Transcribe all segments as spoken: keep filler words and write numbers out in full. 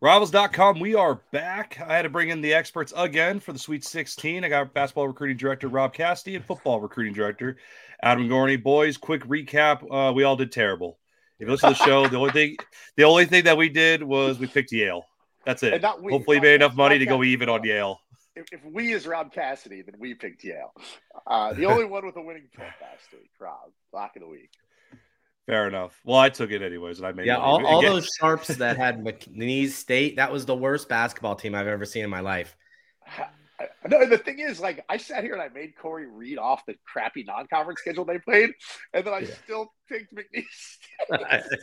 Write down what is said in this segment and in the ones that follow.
Rivals dot com, we are back. I had to bring in the experts again for the Sweet sixteen. I got basketball recruiting director Rob Cassidy and football recruiting director Adam Gorney. Boys, quick recap. Uh, we all did terrible. If you listen to the show, the only thing the only thing that we did was we picked Yale. That's it. Not we, Hopefully, Rob, made enough money Rob to go Cassidy, even on Yale. If, if we is Rob Cassidy, then we picked Yale. Uh, the only one with a winning pick last week, Rob. Lock of the week. Fair enough. Well, I took it anyways, and I made yeah. money. All, all Again, those sharps that had McNeese State, that was the worst basketball team I've ever seen in my life. No, the thing is, like, I sat here and I made Corey read off the crappy non-conference schedule they played, and then I yeah. still picked McNeese State.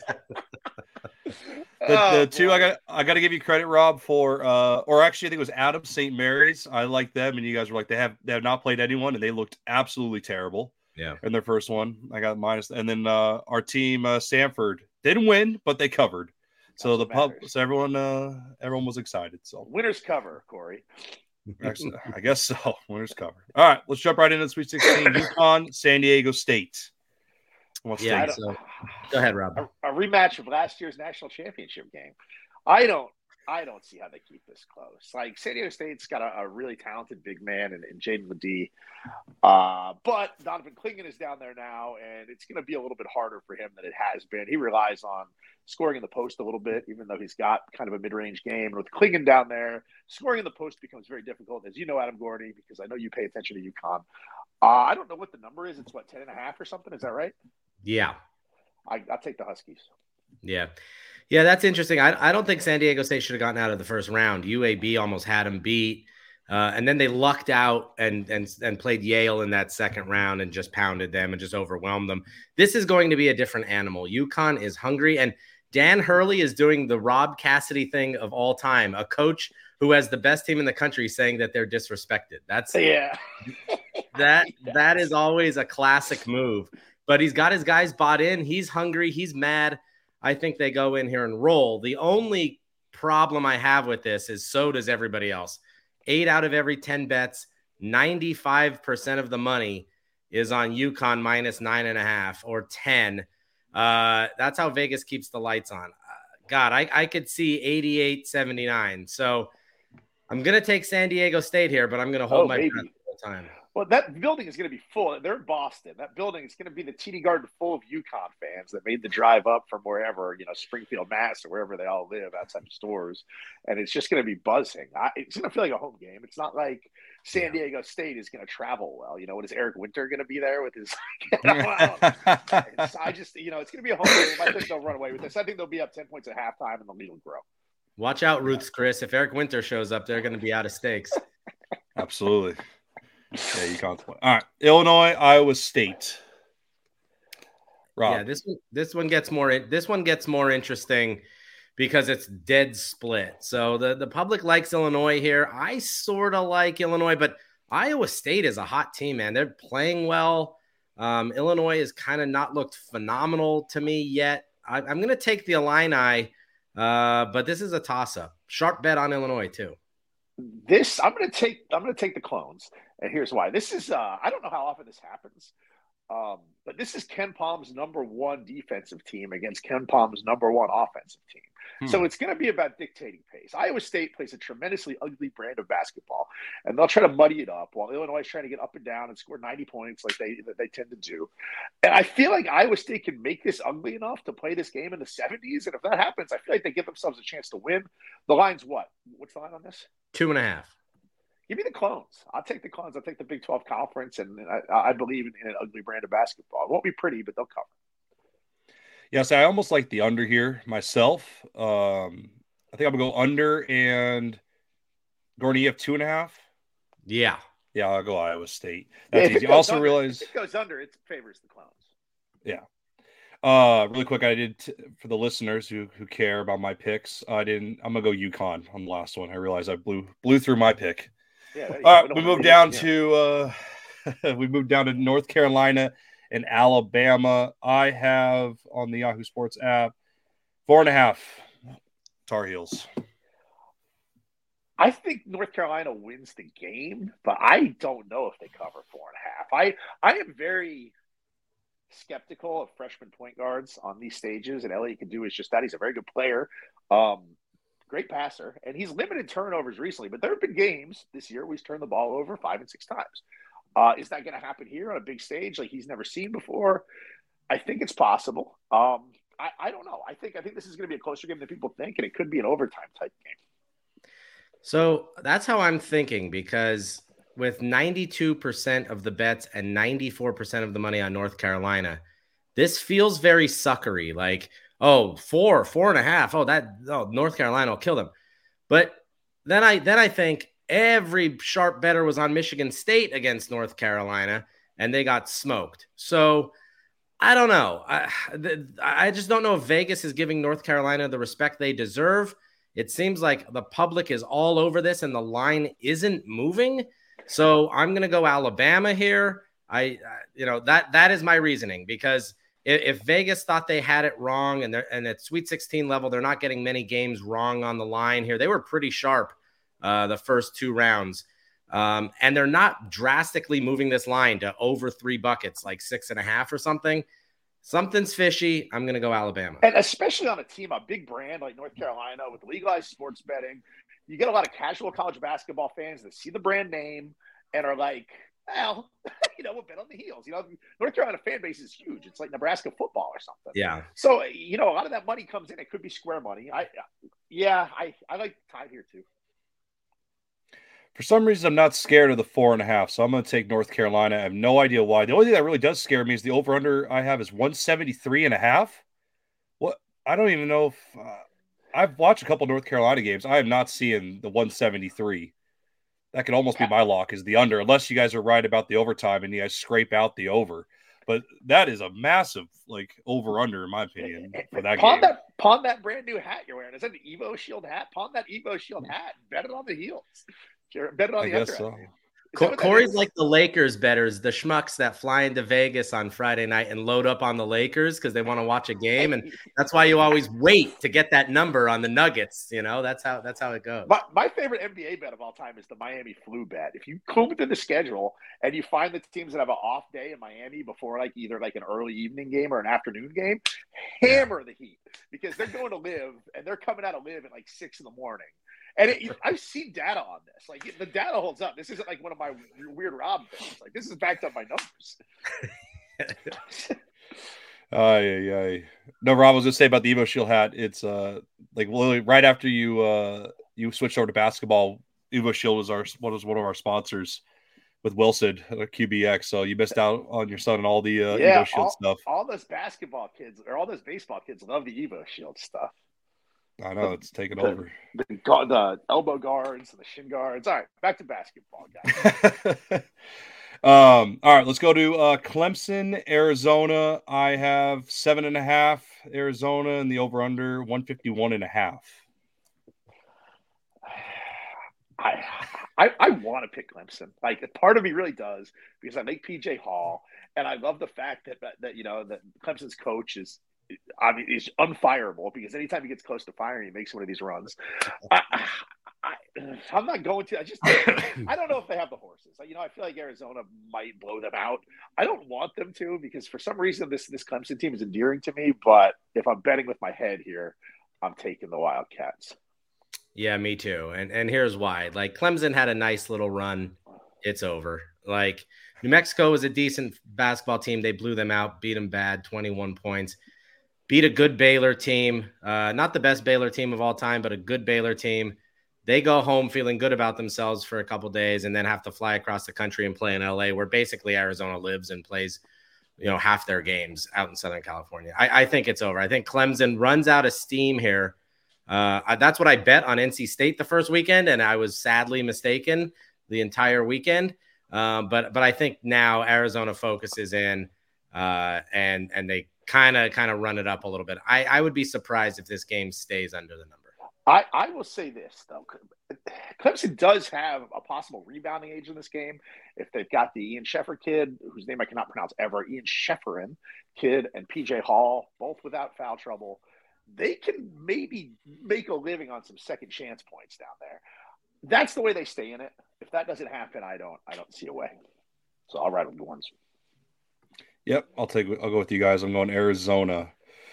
the, the oh, two boy. I got I got to give you credit, Rob, for uh, or actually I think it was Adam Saint Mary's. I like them, and you guys were like they have they have not played anyone, and they looked absolutely terrible. Yeah, in their first one, I got minus, and then uh, our team uh, Stanford didn't win, but they covered. That's so the pub, so everyone uh, everyone was excited. So winners cover, Corey. Actually, I guess so. Winners cover. All right, let's jump right into the Sweet sixteen. UConn, San Diego State. What's yeah, so, go ahead, Rob. A, a rematch of last year's national championship game. I don't, I don't see how they keep this close. Like San Diego State's got a, a really talented big man in, in Jaden Ledee, uh, but Donovan Clingan is down there now, and it's going to be a little bit harder for him than it has been. He relies on scoring in the post a little bit, even though he's got kind of a mid-range game. And with Clingan down there, scoring in the post becomes very difficult, as you know, Adam Gorney, because I know you pay attention to UConn. Uh, I don't know what the number is. It's what, ten and a half or something? Is that right? Yeah. I, I'll take the Huskies. Yeah. Yeah, that's interesting. I, I don't think San Diego State should have gotten out of the first round. U A B almost had them beat. Uh, and then they lucked out and, and, and played Yale in that second round and just pounded them and just overwhelmed them. This is going to be a different animal. UConn is hungry. And Dan Hurley is doing the Rob Cassidy thing of all time, a coach who has the best team in the country saying that they're disrespected. That's yeah. that that is always a classic move. But he's got his guys bought in. He's hungry. He's mad. I think they go in here and roll. The only problem I have with this is so does everybody else. Eight out of every ten bets, ninety-five percent of the money is on UConn minus nine and a half or ten. Uh, that's how Vegas keeps the lights on. Uh, God, I, I could see eighty-eight seventy-nine. So I'm going to take San Diego State here, but I'm going to hold oh, my baby. breath the whole time. Well, that building is going to be full. They're in Boston. That building is going to be the T D Garden full of UConn fans that made the drive up from wherever, you know, Springfield, Mass, or wherever they all live outside of stores. And it's just going to be buzzing. I, it's going to feel like a home game. It's not like San yeah. Diego State is going to travel well. You know, what is Eric Winter going to be there with his – I just – you know, it's going to be a home game. I think they'll run away with this. I think they'll be up ten points at halftime and the lead will grow. Watch out, Ruth's Chris. If Eric Winter shows up, they're going to be out of stakes. Absolutely. Yeah, you can't. All right, Illinois, Iowa State. Rob. Yeah, this one, this one gets more. This one gets more interesting because it's dead split. So the, the public likes Illinois here. I sort of like Illinois, but Iowa State is a hot team, man. They're playing well. Um, Illinois has kind of not looked phenomenal to me yet. I, I'm going to take the Illini, uh, but this is a toss-up. Sharp bet on Illinois too. This I'm going to take. I'm going to take the Clones. And here's why. This is, uh, I don't know how often this happens, um, but this is Ken Palm's number one defensive team against Ken Palm's number one offensive team. Hmm. So it's going to be about dictating pace. Iowa State plays a tremendously ugly brand of basketball, and they'll try to muddy it up while Illinois is trying to get up and down and score ninety points like they that they tend to do. And I feel like Iowa State can make this ugly enough to play this game in the seventies. And if that happens, I feel like they give themselves a chance to win. The line's what? What's the line on this? Two and a half. Give me the Clones. I'll take the Clones. I'll take the Big twelve Conference, and I, I believe in, in an ugly brand of basketball. It won't be pretty, but they'll cover. Yes, I almost like the under here myself. Um, I think I'm going to go under, and Gorney, you have two and a half? Yeah. Yeah, I'll go Iowa State. That's yeah, easy. Also under, realize – if it goes under, it favors the Clones. Yeah. Uh, really quick, I did t- for the listeners who who care about my picks. I didn't. I'm gonna go UConn on the last one. I realized I blew blew through my pick. Yeah. All right, we moved down yeah. to uh, we moved down to North Carolina and Alabama. I have on the Yahoo Sports app four and a half Tar Heels. I think North Carolina wins the game, but I don't know if they cover four and a half. I I am very skeptical of freshman point guards on these stages, and Elliott can do is just that. He's a very good player. Um, great passer, and he's limited turnovers recently. But there have been games this year where he's turned the ball over five and six times. Uh, is that going to happen here on a big stage like he's never seen before? I think it's possible. Um, I, I don't know. I think I think this is going to be a closer game than people think, and it could be an overtime type game. So that's how I'm thinking, because with ninety-two percent of the bets and ninety-four percent of the money on North Carolina, this feels very suckery. Like, oh, four, four and a half. Oh, that oh, North Carolina will kill them. But then I then I think every sharp bettor was on Michigan State against North Carolina, and they got smoked. So I don't know. I, I just don't know if Vegas is giving North Carolina the respect they deserve. It seems like the public is all over this and the line isn't moving. So I'm going to go Alabama here. I, you know, that that is my reasoning, because if, if Vegas thought they had it wrong, and they're and at Sweet sixteen level, they're not getting many games wrong on the line here. They were pretty sharp uh, the first two rounds. Um, and they're not drastically moving this line to over three buckets, like six and a half or something. Something's fishy. I'm going to go Alabama. And especially on a team, a big brand like North Carolina with legalized sports betting, you get a lot of casual college basketball fans that see the brand name and are like, well, you know, we'll bet on the heels. You know, North Carolina fan base is huge. It's like Nebraska football or something. Yeah. So, you know, a lot of that money comes in. It could be square money. I, yeah, I, I like Tide here too. For some reason, I'm not scared of the four and a half, so I'm going to take North Carolina. I have no idea why. The only thing that really does scare me is the over-under I have is one seventy-three and a half. What? I don't even know if uh, I've watched a couple North Carolina games. I am not seeing the one seventy-three. That could almost be my lock, is the under, unless you guys are right about the overtime and you guys scrape out the over. But that is a massive, like, over-under, in my opinion, for that pawn game. That, pawn that brand new hat you're wearing. Is that an Evo Shield hat? Pawn that Evo Shield hat. Bet it on the heels. Bet it on I the guess under. so. Co- Corey's like the Lakers bettors, the schmucks that fly into Vegas on Friday night and load up on the Lakers because they want to watch a game, and that's why you always wait to get that number on the Nuggets. You know, that's how that's how it goes. My, my favorite N B A bet of all time is the Miami flu bet. If you comb through the schedule and you find the teams that have an off day in Miami before like either like an early evening game or an afternoon game, hammer yeah. the Heat, because they're going to live and they're coming out of live at like six in the morning. And it, I've seen data on this. Like, the data holds up. This isn't like one of my weird Rob things. Like, this is backed up by numbers. Aye, aye, aye. No, Rob, I was going to say about the Evo Shield hat. It's uh like literally right after you uh you switched over to basketball, Evo Shield was our what was one of our sponsors with Wilson uh, Q B X. So you missed out on your son and all the uh, yeah, Evo Shield all, stuff. All those basketball kids or all those baseball kids love the Evo Shield stuff. I know, the, it's taken the, over. The, the elbow guards and the shin guards. All right, back to basketball, guys. um, all right, let's go to uh, Clemson, Arizona. I have seven and a half Arizona, and the over under one fifty one and a half. I I, I want to pick Clemson. Like, part of me really does, because I like P J Hall, and I love the fact that that, that you know that Clemson's coach is. I mean, he's unfireable, because anytime he gets close to firing, he makes one of these runs. I, I, I'm not going to. I just, I don't know if they have the horses. You know, I feel like Arizona might blow them out. I don't want them to, because for some reason this this Clemson team is endearing to me. But if I'm betting with my head here, I'm taking the Wildcats. Yeah, me too. And and here's why. Like, Clemson had a nice little run. It's over. Like, New Mexico was a decent basketball team. They blew them out, beat them bad, twenty-one points. Beat a good Baylor team, uh, not the best Baylor team of all time, but a good Baylor team. They go home feeling good about themselves for a couple days, and then have to fly across the country and play in L A, where basically Arizona lives and plays, you know, half their games out in Southern California. I, I think it's over. I think Clemson runs out of steam here. Uh, that's what I bet on N C State the first weekend, and I was sadly mistaken the entire weekend. Um, but but I think now Arizona focuses in, uh, and and they. kind of kind of run it up a little bit. I, I would be surprised if this game stays under the number. I, I will say this, though. Clemson does have a possible rebounding age in this game. If they've got the Ian Sheffer kid, whose name I cannot pronounce ever, Ian Shefferin kid, and P J Hall, both without foul trouble, they can maybe make a living on some second chance points down there. That's the way they stay in it. If that doesn't happen, I don't I don't see a way. So I'll ride with the ones. Yep, I'll take. I'll go with you guys. I'm going Arizona.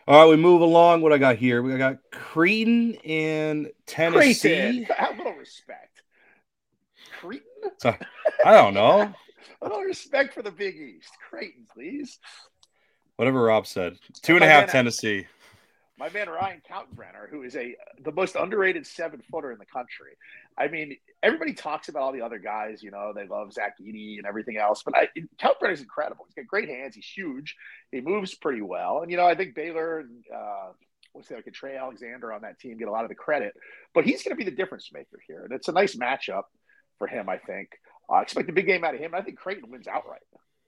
All right, we move along. What I got here? We got Creighton and Tennessee. Creighton. Have a little respect. Creighton? So, I don't know. A little respect for the Big East. Creighton, please. Whatever Rob said. Two and My a half man- Tennessee. My man Ryan Kaltenbrenner, who is a the most underrated seven footer in the country. I mean, everybody talks about all the other guys. You know, they love Zach Edey and everything else, but I, Kaltenbrenner is incredible. He's got great hands. He's huge. He moves pretty well, and you know, I think Baylor and uh, what's the like Trey Alexander on that team get a lot of the credit. But he's going to be the difference maker here, and it's a nice matchup for him. I think. I uh, expect a big game out of him. I think Creighton wins outright.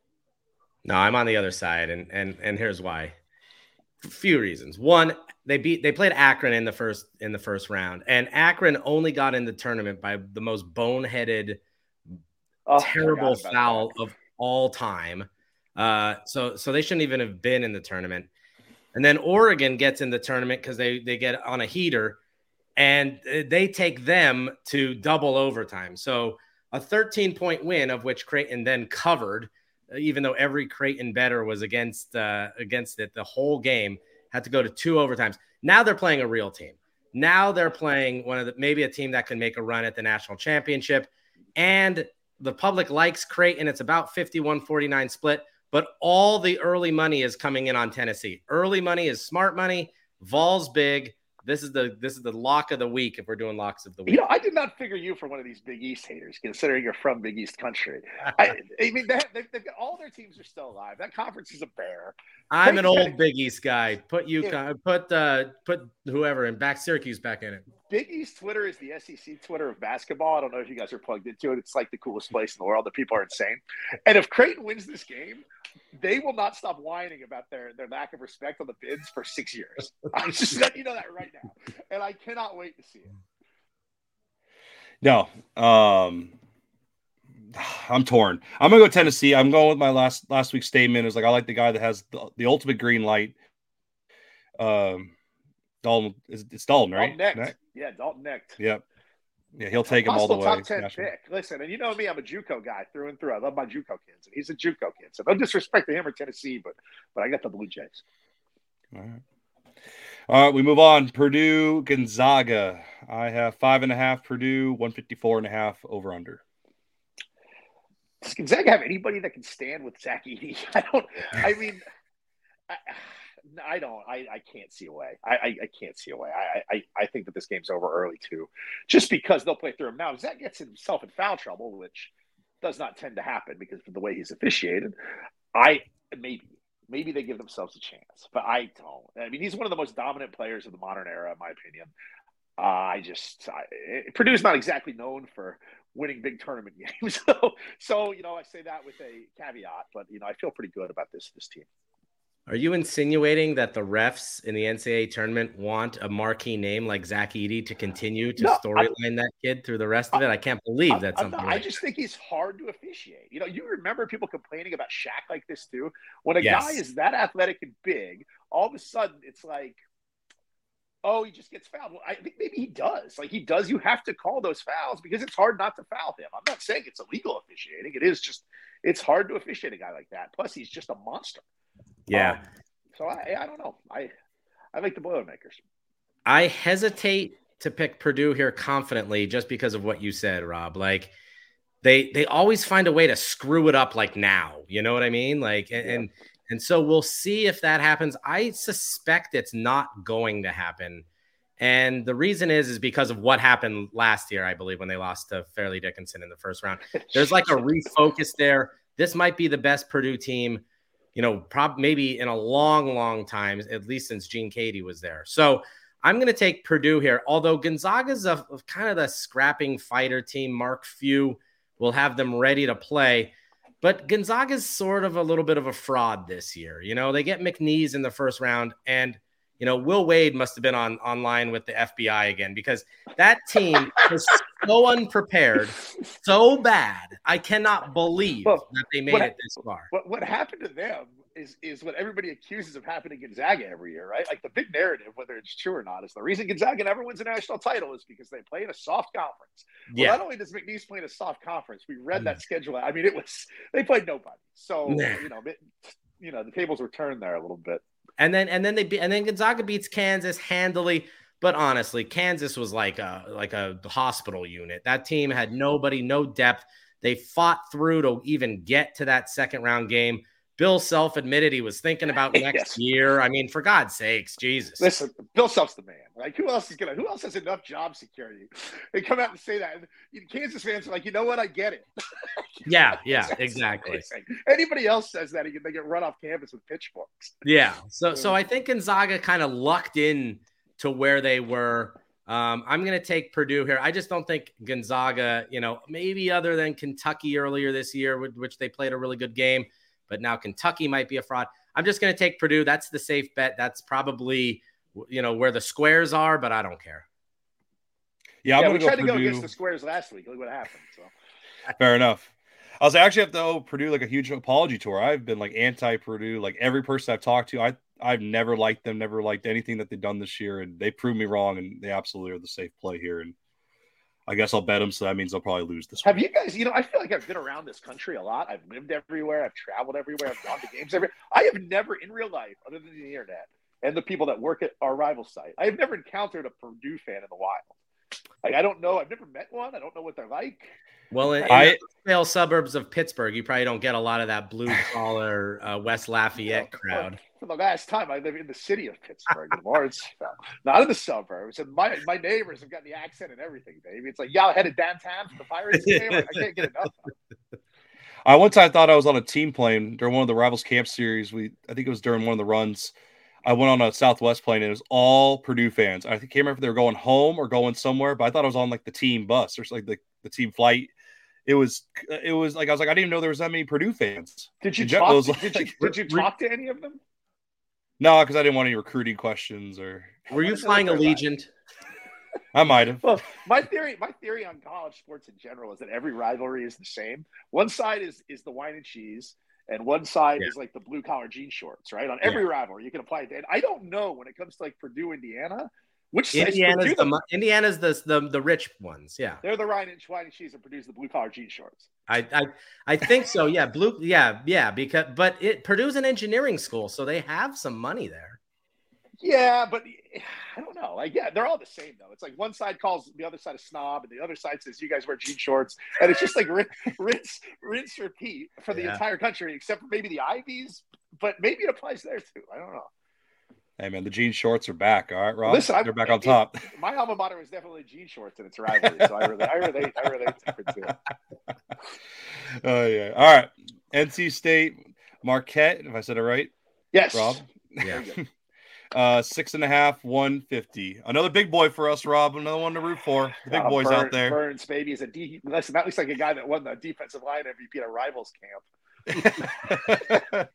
No, I'm on the other side, and and and here's why. A few reasons. One, they beat they played Akron in the first in the first round, and Akron only got in the tournament by the most boneheaded, oh, terrible foul that. of all time. Uh, so so they shouldn't even have been in the tournament. And then Oregon gets in the tournament because they they get on a heater, and they take them to double overtime. So a thirteen point win, of which Creighton then covered. Even though every Creighton bettor was against uh, against it, the whole game had to go to two overtimes. Now they're playing a real team. Now they're playing one of the maybe a team that can make a run at the national championship. And the public likes Creighton. It's about fifty-one forty-nine split, but all the early money is coming in on Tennessee. Early money is smart money. Vol's big. This is the this is the lock of the week if we're doing locks of the week. You know, I did not figure you for one of these Big East haters, considering you're from Big East country. I, I mean, they have, they've, they've got, all their teams are still alive. That conference is a bear. I'm an old gotta, Big East guy. Put you, yeah. put uh, put whoever in back Syracuse back in it. Big East Twitter is the S E C Twitter of basketball. I don't know if you guys are plugged into it. It's like the coolest place in the world. The people are insane. And if Creighton wins this game, they will not stop whining about their, their lack of respect on the bids for six years. I'm just letting you know that right now. And I cannot wait to see it. No. Um, I'm torn. I'm going to go Tennessee. I'm going with my last last week's statement. Is like I like the guy that has the, the ultimate green light. Um, Dalton, it's Dalton, right? Dalton Necht. Yeah, Dalton Necht. Yep. Yeah, he'll take him all the way. Top ten pick. Listen, and you know me, I'm a JUCO guy through and through. I love my JUCO kids, and he's a JUCO kid. So no disrespect to him or Tennessee, but but I got the Blue Jays. All right. All right, we move on. Purdue, Gonzaga. I have five and a half Purdue, one fifty-four and a half over under. Does Gonzaga have anybody that can stand with Zach Edey? I don't. I mean, I, I don't. I, I can't see a way. I, I, I can't see a way. I, I I think that this game's over early too, just because they'll play through him now. If Zach gets himself in foul trouble, which does not tend to happen because of the way he's officiated, I maybe maybe they give themselves a chance, but I don't. I mean, he's one of the most dominant players of the modern era, in my opinion. Uh, I just I, Purdue's not exactly known for winning big tournament games, so so you know I say that with a caveat, but you know I feel pretty good about this this team. Are you insinuating that the refs in the N C double A tournament want a marquee name like Zach Edey to continue to no, storyline that kid through the rest of it? I can't believe I'm, that's I'm something. Not, like I just think he's hard to officiate. You know, you remember people complaining about Shaq like this too. When a yes. guy is that athletic and big, all of a sudden it's like, oh, he just gets fouled. Well, I think maybe he does. Like he does. You have to call those fouls because it's hard not to foul him. I'm not saying it's illegal officiating. It is just, it's hard to officiate a guy like that. Plus, he's just a monster. Yeah. Um, so I, I don't know. I, I like the Boilermakers. I hesitate to pick Purdue here confidently just because of what you said, Rob. Like they, they always find a way to screw it up. Like now, you know what I mean? Like, and, yeah. and And so we'll see if that happens. I suspect it's not going to happen. And the reason is, is because of what happened last year, I believe, when they lost to Fairleigh Dickinson in the first round. There's like a refocus there. This might be the best Purdue team, you know, probably maybe in a long, long time, at least since Gene Cady was there. So I'm going to take Purdue here. Although Gonzaga's a, a kind of the scrapping fighter team. Mark Few will have them ready to play. But Gonzaga's sort of a little bit of a fraud this year. You know, they get McNeese in the first round, and, you know, Will Wade must have been on online with the F B I again because that team was so unprepared, so bad. I cannot believe well, that they made what, it this far. What, what happened to them is, is what everybody accuses of happening to Gonzaga every year, right? Like the big narrative, whether it's true or not, is the reason Gonzaga never wins a national title is because they play in a soft conference. Well, Yeah. not only does McNeese play in a soft conference, we read that schedule. I mean, it was they played nobody. So Nah. you know, it, you know, the tables were turned there a little bit. And then and then they be, and then Gonzaga beats Kansas handily. But honestly, Kansas was like a like a hospital unit. That team had nobody, no depth. They fought through to even get to that second round game. Bill Self admitted he was thinking about next yes. year. I mean, for God's sakes, Jesus. Listen, Bill Self's the man. Like, who else is gonna? Who else has enough job security? They come out and say that, and Kansas fans are like, you know what? I get it. yeah, yeah, exactly. Anybody else says that, they get run off campus with pitchforks. Yeah. So, so I think Gonzaga kind of lucked in to where they were. Um, I'm going to take Purdue here. I just don't think Gonzaga, you know, maybe other than Kentucky earlier this year, which they played a really good game, but now Kentucky might be a fraud. I'm just going to take Purdue. That's the safe bet. That's probably, you know, where the squares are, but I don't care. Yeah, I'm yeah going we tried go to go against the squares last week. Look what happened. So. Fair enough. I was actually have to owe Purdue like a huge apology tour. I've been like anti-Purdue. Like every person I've talked to, I I've never liked them, never liked anything that they've done this year, and they proved me wrong, and they absolutely are the safe play here. And I guess I'll bet them, so that means they'll probably lose this Have week. you guys, you know, I feel like I've been around this country a lot. I've lived everywhere. I've traveled everywhere. I've gone to games everywhere. I have never in real life, other than the internet and the people that work at our rival site, I have never encountered a Purdue fan in the wild. Like, I don't know. I've never met one. I don't know what they're like. Well, in, in I, the pale suburbs of Pittsburgh, you probably don't get a lot of that blue-collar uh, West Lafayette you know, crowd. For the last time, I live in the city of Pittsburgh, in Lawrence, not in the suburbs. And my my neighbors have got the accent and everything, baby. It's like, y'all headed downtown for the Pirates game? I can't get enough of it. I one time thought I was on a team plane during one of the Rivals Camp series. We I think it was during one of the runs. I went on a Southwest plane, and it was all Purdue fans. I can't remember if they were going home or going somewhere, but I thought I was on like the team bus or like the, the team flight. It was, it was like I was like I didn't even know there was that many Purdue fans. Did you talk? To, like, did you did you talk to any of them? No, because I didn't want any recruiting questions. Or were you flying Allegiant? I might have. Well, my theory, my theory on college sports in general is that every rivalry is the same. One side is is the wine and cheese, and one side yeah. is like the blue collar jean shorts. Right on every yeah. rivalry, you can apply it. And I don't know when it comes to like Purdue, Indiana. Which Indiana's the, Indiana's the, the the rich ones, yeah. They're the wine and wine and cheese and produce the blue collar jean shorts. I, I I think so, yeah. Blue, yeah, yeah. Because but it Purdue's an engineering school, so they have some money there. Yeah, but I don't know. Like, yeah, they're all the same though. It's like one side calls the other side a snob, and the other side says you guys wear jean shorts, and it's just like rinse, rinse, repeat for the yeah. entire country, except for maybe the Ivies. But maybe it applies there too. I don't know. Hey, man, the jean shorts are back. All right, Rob. Listen, they're back on top. It, my alma mater is definitely jean shorts, and it's a rivalry. So I relate. I relate. I relate to it. Oh yeah. All right. N C State, Marquette. If I said it right. Yes, Rob. Yeah. uh, six and a half, one fifty. Another big boy for us, Rob. Another one to root for. The big uh, boys Burns, out there. Burns, baby, is a D. Listen, that looks like a guy that won the defensive line M V P at a rivals camp.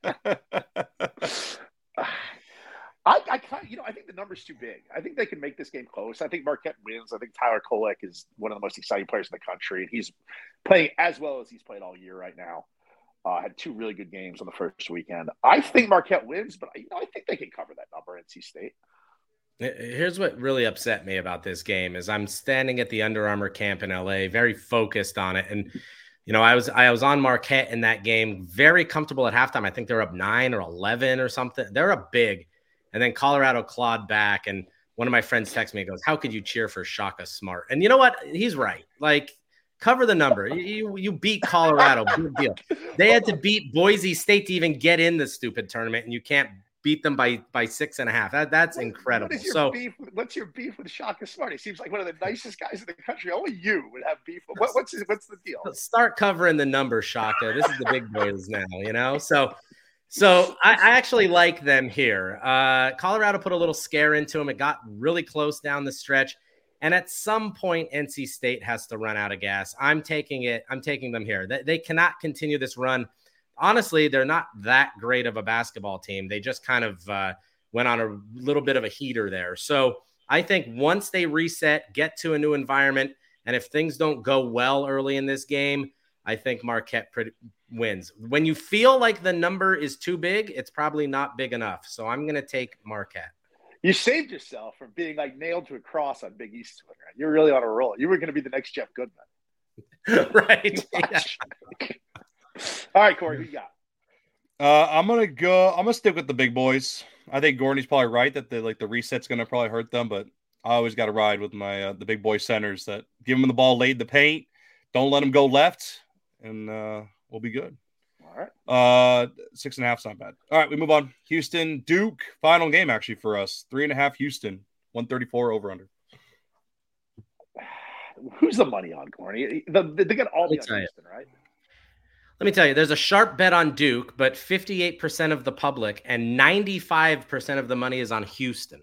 I, I kind of, you know, I think the number's too big. I think they can make this game close. I think Marquette wins. I think Tyler Kolek is one of the most exciting players in the country, and he's playing as well as he's played all year right now. Uh, had two really good games on the first weekend. I think Marquette wins, but you know, I think they can cover that number. N C State. Here's what really upset me about this game is I'm standing at the Under Armour camp in L A, very focused on it, and you know, I was I was on Marquette in that game, very comfortable at halftime. I think they're up nine or eleven or something. They're up big. And then Colorado clawed back, and one of my friends texted me and goes, how could you cheer for Shaka Smart? And you know what? He's right. Like, cover the number. You you beat Colorado. Big deal. They had to beat Boise State to even get in the stupid tournament, and you can't beat them by by six and a half. That, that's incredible. What is your so, beef? What's your beef with Shaka Smart? He seems like one of the nicest guys in the country. Only you would have beef. What, what's his, what's the deal? Start covering the number, Shaka. This is the big boys now, you know? So – So I, I actually like them here. Uh, Colorado put a little scare into them. It got really close down the stretch. And at some point, N C State has to run out of gas. I'm taking it. I'm taking them here. They, they cannot continue this run. Honestly, they're not that great of a basketball team. They just kind of uh, went on a little bit of a heater there. So I think once they reset, get to a new environment, and if things don't go well early in this game, I think Marquette pretty, wins. When you feel like the number is too big, it's probably not big enough. So I'm going to take Marquette. You saved yourself from being like nailed to a cross on Big East Twitter. You're really on a roll. You were going to be the next Jeff Goodman. Right. Yeah. All right, Corey, who you got? Uh, I'm going to go. I'm going to stick with the big boys. I think Gorney's probably right that the like the reset's going to probably hurt them, but I always got to ride with my uh, the big boy centers that give them the ball late in the paint, don't let them go left, and uh, we'll be good. All right. Uh, six and a half is not bad. All right, we move on. Houston, Duke, final game actually for us. Three and a half Houston, one thirty-four over under. Who's the money on, Gorney? The, they got all the on Houston, right? Let me tell you, there's a sharp bet on Duke, but fifty-eight percent of the public and ninety-five percent of the money is on Houston.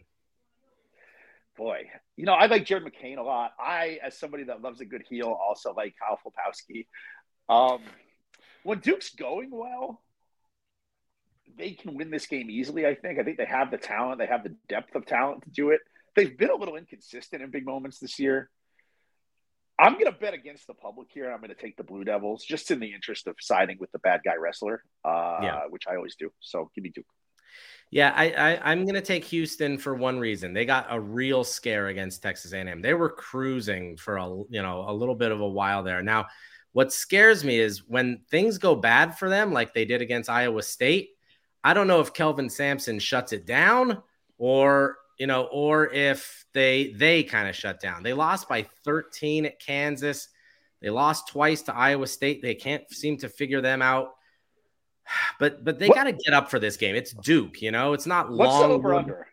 Boy, you know, I like Jared McCain a lot. I, as somebody that loves a good heel, also like Kyle Filipowski. Um, when Duke's going well, they can win this game easily, I think. I think they have the talent. They have the depth of talent to do it. They've been a little inconsistent in big moments this year. I'm going to bet against the public here. I'm going to take the Blue Devils just in the interest of siding with the bad guy wrestler, uh, yeah. which I always do. So give me Duke. Yeah, I, I, I'm going to take Houston for one reason. They got a real scare against Texas A and M. They were cruising for a you know a little bit of a while there. Now, what scares me is when things go bad for them, like they did against Iowa State. I don't know if Kelvin Sampson shuts it down or you know, or if they they kind of shut down. They lost by thirteen at Kansas. They lost twice to Iowa State. They can't seem to figure them out. But but they got to get up for this game. It's Duke, you know. It's not What's long. What's the over under?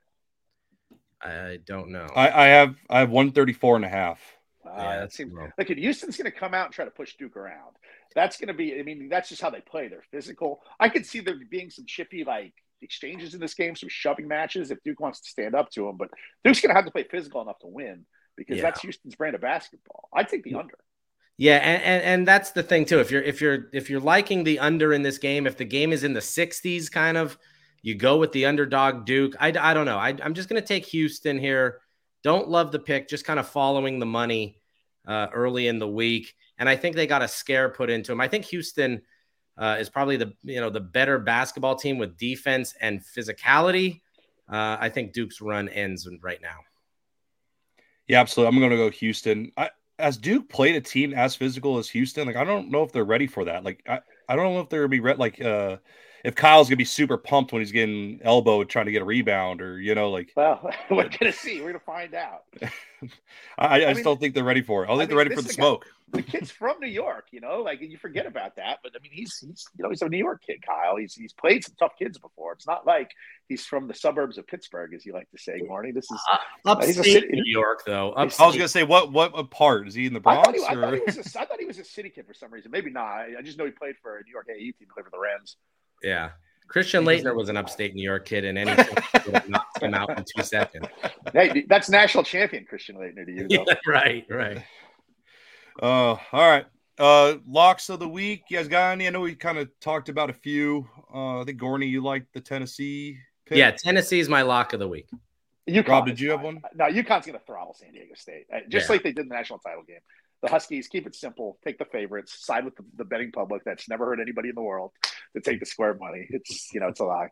I don't know. I, I have I have one thirty-four and a half. Uh, yeah, that seems low. Like if Houston's going to come out and try to push Duke around, that's going to be. I mean, that's just how they play. They're physical. I could see there being some chippy like exchanges in this game, some shoving matches if Duke wants to stand up to them. But Duke's going to have to play physical enough to win because yeah. that's Houston's brand of basketball. I'd take the under. Yeah, and, and and that's the thing too. If you're if you're if you're liking the under in this game, if the game is in the sixties, kind of, you go with the underdog Duke. I, I don't know. I, I'm just going to take Houston here. Don't love the pick. Just kind of following the money uh, early in the week, and I think they got a scare put into them. I think Houston uh, is probably the you know the better basketball team with defense and physicality. Uh, I think Duke's run ends right now. Yeah, absolutely. I'm going to go Houston. I. As Duke played a team as physical as Houston, like I don't know if they're ready for that. Like I, I don't know if they're gonna be re- like uh, if Kyle's gonna be super pumped when he's getting elbowed trying to get a rebound, or you know, like. Well, we're gonna see. We're gonna find out. I, I, I just mean, don't think they're ready for it. I don't think I mean, they're ready for the smoke. Guy, the kid's from New York, you know, like you forget about that. But I mean, he's he's you know he's a New York kid, Kyle. He's he's played some tough kids before. It's not like he's from the suburbs of Pittsburgh, as you like to say, Marty. This is uh, upstate uh, city, New York, though. Upstate. I was gonna say, what what part is he in the Bronx? I thought he, I thought he, was, a, I thought he was a city kid for some reason. Maybe not. I, I just know he played for a New York A A U team, played for the Rams. Yeah. Christian Laettner was an upstate New York kid, and anything would knock him out in two seconds. Hey, that's national champion Christian Laettner to you, though. Yeah, right, right. Uh, all right. Uh, locks of the week. You guys got any? I know we kind of talked about a few. Uh, I think Gorney, you like the Tennessee pick? Yeah, Tennessee is my lock of the week. UConn Rob, did you have one? No, UConn's going to throttle San Diego State, just yeah. like they did in the national title game. The Huskies, keep it simple. Take the favorites. Side with the, the betting public. That's never hurt anybody in the world to take the square money. It's, you know, it's a lock.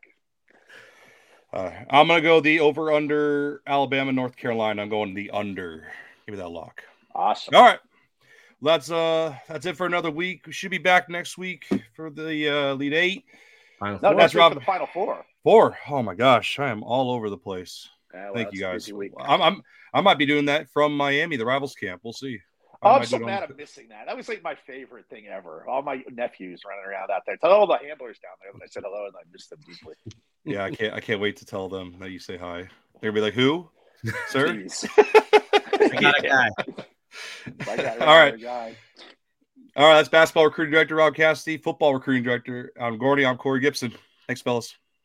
Uh, I'm going to go the over under Alabama, North Carolina. I'm going the under. Give me that lock. Awesome. All right. That's uh that's it for another week. We should be back next week for the uh, Elite Eight. Final no, four. that's Rob. For the Final Four. Four. Oh my gosh, I am all over the place. Yeah, well, Thank you guys. Week, I'm, I'm I might be doing that from Miami, the Rivals camp. We'll see. Oh, I'm so mad I'm missing that. That was like my favorite thing ever. All my nephews running around out there. Tell all the handlers down there that I said hello and I missed them deeply. Yeah, I can't I can't wait to tell them that you say hi. They'll be like, who? Sir? I got a guy. Guy, all right. Guy. All right, that's basketball recruiting director Rob Cassidy, football recruiting director. I'm Gordy. I'm Corey Gibson. Thanks, fellas.